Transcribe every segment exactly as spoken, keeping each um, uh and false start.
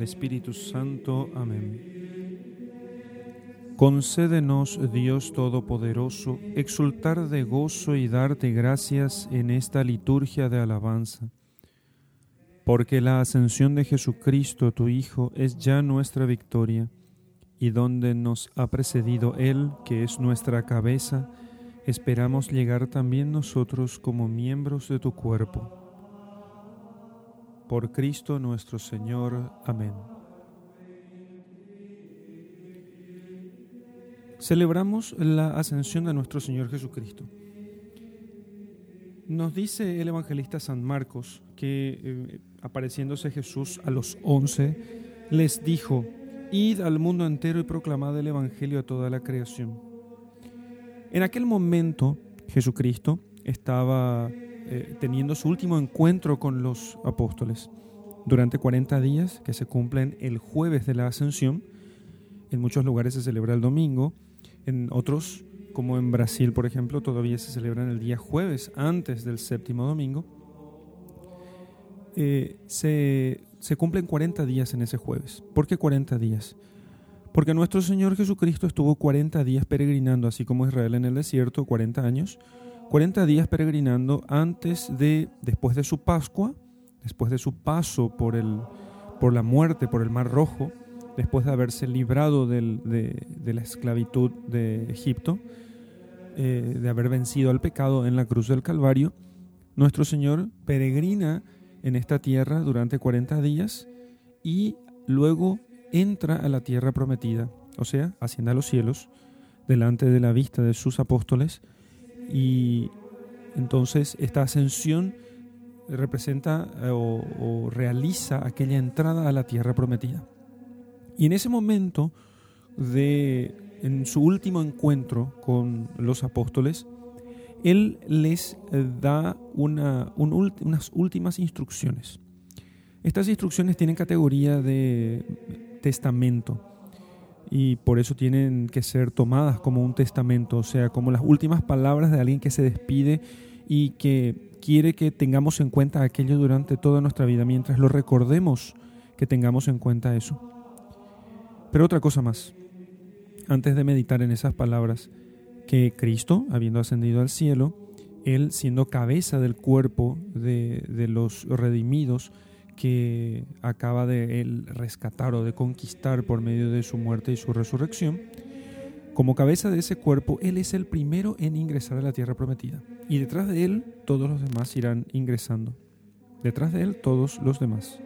Espíritu Santo. Amén. Concédenos, Dios Todopoderoso, exultar de gozo y darte gracias en esta liturgia de alabanza, porque la ascensión de Jesucristo, tu Hijo, es ya nuestra victoria, y donde nos ha precedido Él, que es nuestra cabeza, esperamos llegar también nosotros como miembros de tu cuerpo. Por Cristo nuestro Señor. Amén. Celebramos la ascensión de nuestro Señor Jesucristo. Nos dice el evangelista San Marcos que, eh, apareciéndose Jesús a los once, les dijo: «Id al mundo entero y proclamad el evangelio a toda la creación». En aquel momento, Jesucristo estaba eh, teniendo su último encuentro con los apóstoles. Durante cuarenta días, que se cumplen el jueves de la Ascensión, en muchos lugares se celebra el domingo, en otros, como en Brasil, por ejemplo, todavía se celebran el día jueves, antes del séptimo domingo. Eh, se, se cumplen cuarenta días en ese jueves. ¿Por qué cuarenta días? Porque nuestro Señor Jesucristo estuvo cuarenta días peregrinando, así como Israel en el desierto, cuarenta años, cuarenta días peregrinando antes de, después de su Pascua, después de su paso por, el, por la muerte, por el Mar Rojo, después de haberse librado del, de, de la esclavitud de Egipto, eh, de haber vencido al pecado en la cruz del Calvario, nuestro Señor peregrina en esta tierra durante cuarenta días y luego entra a la tierra prometida, o sea, asciende a los cielos, delante de la vista de sus apóstoles, y entonces esta ascensión representa eh, o, o realiza aquella entrada a la tierra prometida. Y en ese momento, de, en su último encuentro con los apóstoles, Él les da una, un, unas últimas instrucciones. Estas instrucciones tienen categoría de testamento y por eso tienen que ser tomadas como un testamento, o sea, como las últimas palabras de alguien que se despide y que quiere que tengamos en cuenta aquello durante toda nuestra vida, mientras lo recordemos, que tengamos en cuenta eso. Pero otra cosa más, antes de meditar en esas palabras, que Cristo, habiendo ascendido al cielo, Él siendo cabeza del cuerpo de, de los redimidos, que acaba de él rescatar o de conquistar por medio de su muerte y su resurrección, como cabeza de ese cuerpo, Él es el primero en ingresar a la tierra prometida. Y detrás de Él, todos los demás irán ingresando. Detrás de Él, todos los demás.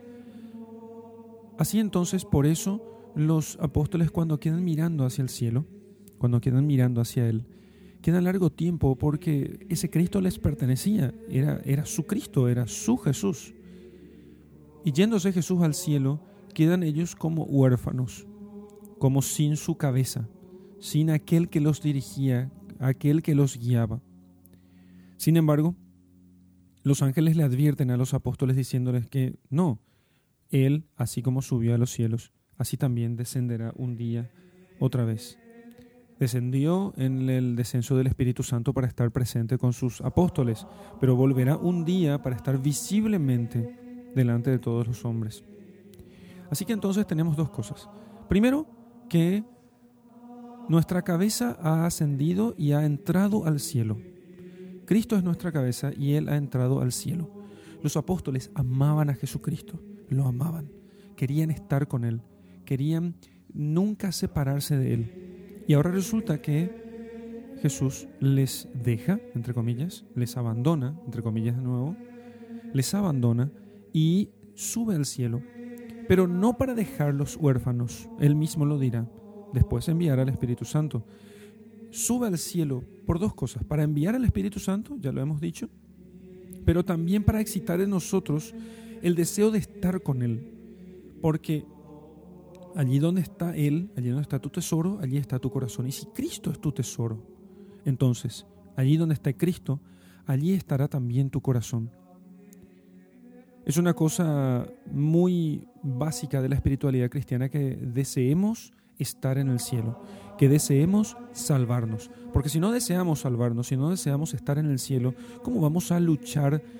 Así entonces, por eso, los apóstoles, cuando quedan mirando hacia el cielo, cuando quedan mirando hacia Él, quedan largo tiempo porque ese Cristo les pertenecía, era, era su Cristo, era su Jesús. Y yéndose Jesús al cielo, quedan ellos como huérfanos, como sin su cabeza, sin aquel que los dirigía, aquel que los guiaba. Sin embargo, los ángeles le advierten a los apóstoles diciéndoles que no, Él, así como subió a los cielos, así también descenderá un día otra vez. Descendió en el descenso del Espíritu Santo para estar presente con sus apóstoles, pero volverá un día para estar visiblemente delante de todos los hombres. Así que entonces tenemos dos cosas. Primero, que nuestra cabeza ha ascendido y ha entrado al cielo. Cristo es nuestra cabeza y Él ha entrado al cielo. Los apóstoles amaban a Jesucristo, lo amaban, querían estar con Él, querían nunca separarse de Él. Y ahora resulta que Jesús les deja, entre comillas, les abandona, entre comillas de nuevo, les abandona y sube al cielo, pero no para dejarlos huérfanos, Él mismo lo dirá, después enviará al Espíritu Santo. Sube al cielo por dos cosas: para enviar al Espíritu Santo, ya lo hemos dicho, pero también para excitar en nosotros el deseo de estar con Él, porque allí donde está Él, allí donde está tu tesoro, allí está tu corazón. Y si Cristo es tu tesoro, entonces allí donde está Cristo, allí estará también tu corazón. Es una cosa muy básica de la espiritualidad cristiana que deseemos estar en el cielo, que deseemos salvarnos. Porque si no deseamos salvarnos, si no deseamos estar en el cielo, ¿cómo vamos a luchar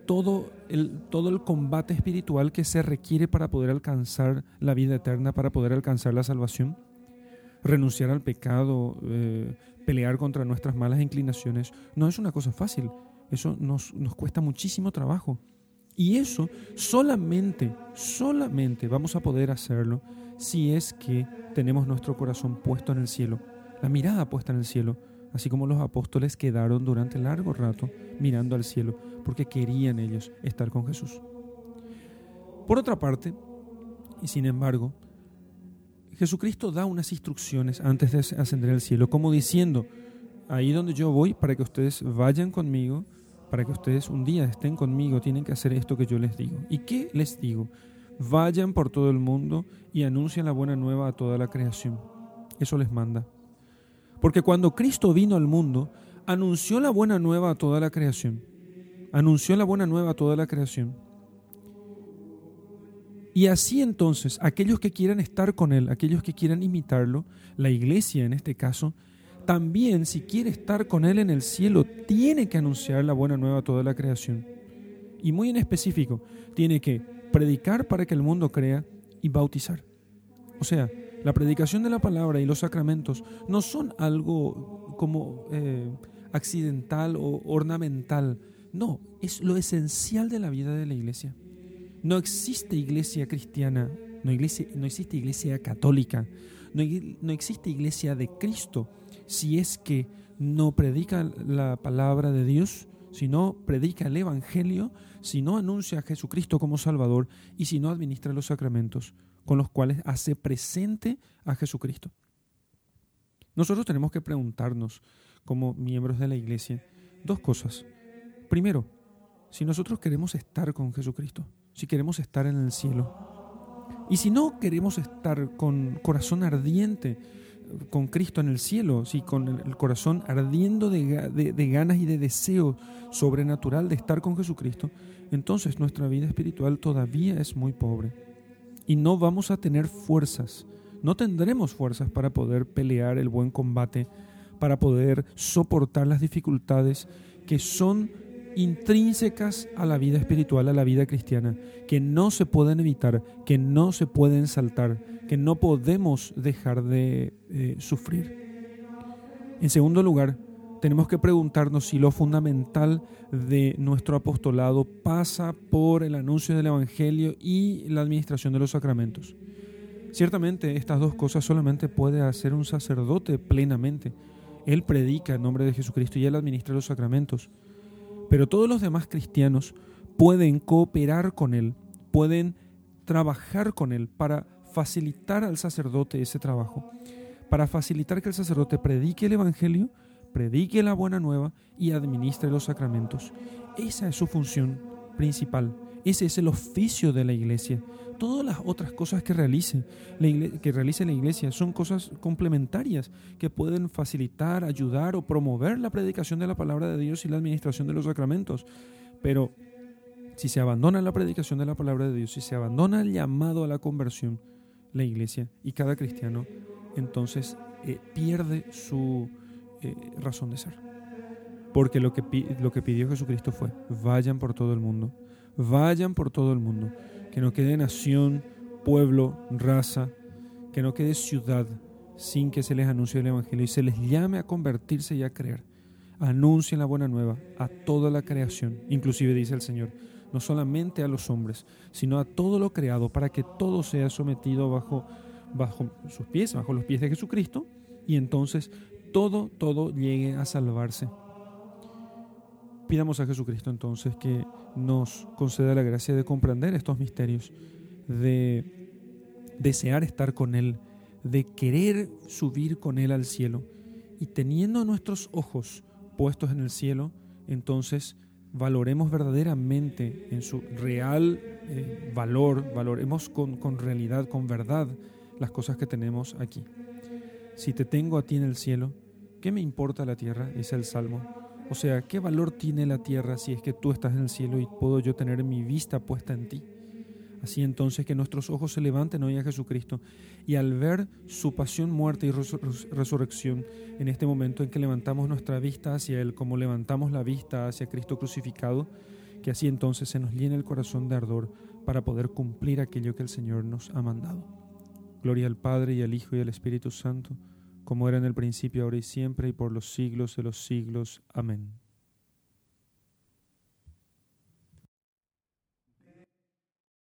todo el, todo el combate espiritual que se requiere para poder alcanzar la vida eterna, para poder alcanzar la salvación. Renunciar al pecado, eh, pelear contra nuestras malas inclinaciones, no es una cosa fácil. Eso nos, nos cuesta muchísimo trabajo. Y eso solamente, solamente vamos a poder hacerlo si es que tenemos nuestro corazón puesto en el cielo, la mirada puesta en el cielo, así como los apóstoles quedaron durante largo rato mirando al cielo, porque querían ellos estar con Jesús. Por otra parte, y sin embargo, Jesucristo da unas instrucciones antes de ascender al cielo, como diciendo, ahí donde yo voy, para que ustedes vayan conmigo, para que ustedes un día estén conmigo, tienen que hacer esto que yo les digo. ¿Y qué les digo? Vayan por todo el mundo y anuncien la buena nueva a toda la creación. Eso les manda. Porque cuando Cristo vino al mundo, anunció la buena nueva a toda la creación. Anunció la buena nueva a toda la creación. Y así entonces, aquellos que quieran estar con Él, aquellos que quieran imitarlo, la iglesia en este caso, también si quiere estar con Él en el cielo, tiene que anunciar la buena nueva a toda la creación. Y muy en específico, tiene que predicar para que el mundo crea y bautizar. O sea, la predicación de la palabra y los sacramentos no son algo como eh, accidental o ornamental. No, es lo esencial de la vida de la iglesia. No existe iglesia cristiana, no, iglesia, no existe iglesia católica, no, no existe iglesia de Cristo si es que no predica la palabra de Dios, si no predica el Evangelio, si no anuncia a Jesucristo como Salvador y si no administra los sacramentos con los cuales hace presente a Jesucristo. Nosotros tenemos que preguntarnos, como miembros de la iglesia, dos cosas. Primero, si nosotros queremos estar con Jesucristo, si queremos estar en el cielo, y si no queremos estar con corazón ardiente con Cristo en el cielo, si con el corazón ardiendo de, de, de ganas y de deseo sobrenatural de estar con Jesucristo, entonces nuestra vida espiritual todavía es muy pobre y no vamos a tener fuerzas, no tendremos fuerzas para poder pelear el buen combate, para poder soportar las dificultades que son intrínsecas a la vida espiritual, a la vida cristiana, que no se pueden evitar, que no se pueden saltar, que no podemos dejar de eh, sufrir. En segundo lugar, tenemos que preguntarnos si lo fundamental de nuestro apostolado pasa por el anuncio del Evangelio y la administración de los sacramentos. Ciertamente, estas dos cosas solamente puede hacer un sacerdote plenamente. Él predica en nombre de Jesucristo y él administra los sacramentos. Pero todos los demás cristianos pueden cooperar con él, pueden trabajar con él para facilitar al sacerdote ese trabajo, para facilitar que el sacerdote predique el Evangelio, predique la buena nueva y administre los sacramentos. Esa es su función principal, ese es el oficio de la iglesia. Todas las otras cosas que realice, la iglesia, que realice la iglesia son cosas complementarias que pueden facilitar, ayudar o promover la predicación de la palabra de Dios y la administración de los sacramentos. Pero si se abandona la predicación de la palabra de Dios, si se abandona el llamado a la conversión, la iglesia y cada cristiano, entonces eh, pierde su eh, razón de ser. Porque lo que, lo que pidió Jesucristo fue, vayan por todo el mundo, vayan por todo el mundo. Que no quede nación, pueblo, raza, que no quede ciudad sin que se les anuncie el Evangelio y se les llame a convertirse y a creer. Anuncien la buena nueva a toda la creación, inclusive dice el Señor, no solamente a los hombres, sino a todo lo creado, para que todo sea sometido bajo, bajo sus pies, bajo los pies de Jesucristo, y entonces todo, todo llegue a salvarse. Pidamos a Jesucristo entonces que nos conceda la gracia de comprender estos misterios, de desear estar con Él, de querer subir con Él al cielo. Y teniendo nuestros ojos puestos en el cielo, entonces valoremos verdaderamente en su real eh, valor, valoremos con, con realidad, con verdad, las cosas que tenemos aquí. Si te tengo a ti en el cielo, ¿qué me importa la tierra? Es el Salmo. O sea, ¿qué valor tiene la tierra si es que tú estás en el cielo y puedo yo tener mi vista puesta en ti? Así entonces que nuestros ojos se levanten hoy a Jesucristo y al ver su pasión, muerte y resur- resurrección, en este momento en que levantamos nuestra vista hacia Él, como levantamos la vista hacia Cristo crucificado, que así entonces se nos llene el corazón de ardor para poder cumplir aquello que el Señor nos ha mandado. Gloria al Padre, y al Hijo, y al Espíritu Santo, como era en el principio, ahora y siempre, y por los siglos de los siglos. Amén.